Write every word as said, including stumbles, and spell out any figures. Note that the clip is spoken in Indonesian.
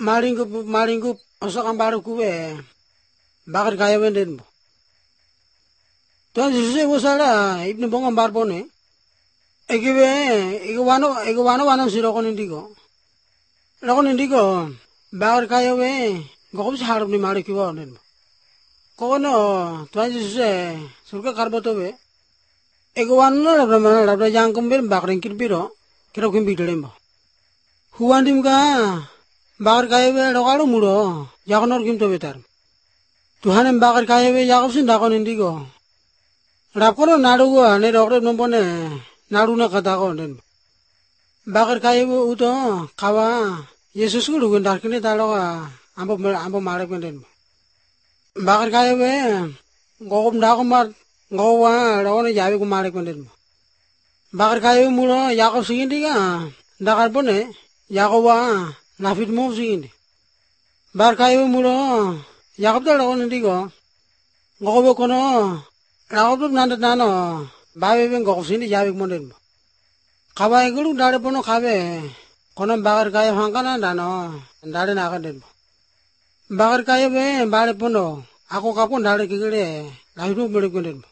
Malingku malingku osok baru kue bakar kaya wenden bo. Tuan Yesus e wosala ibnu bongom barbone. Egibe ego wano ego wano wano siro kon indigo. Lokon indigo bakar kaya we gokom si harap ni mari kiwa wenden bo. Kono Tuan Yesus e surga karboto we. Ego wano labda mana labda jangkum bir bakarin kirbiro kira kim bidalem bo. Huandim ka bakar kaya we lokalo muro jakonor kim to betar. Tuhan bakar kaya we jakob sin dakon indigo. Rapono naru gua ne rokre nombone naru na kata ko den. Bakar kaya we uto kawa Yesus ku lugun darkine taloga ambo ambo marek den. Bakar kaya we gokom dako mar gowa rone jawi ku marek den. Bakar kaya we muro jakob sin indiga dakar bone jakoba nafit mo sin. Bakar kaya we muro jakob da lokon indigo. Gokobe kono Rakob nanda nano babe ben gokob sin jawi mo den. Kawa egulu dare pono kabe kono bakar kaya hangkana dano dare na den. Bakar kaya be bare pono ako kapon dare kigele lahiru bele den.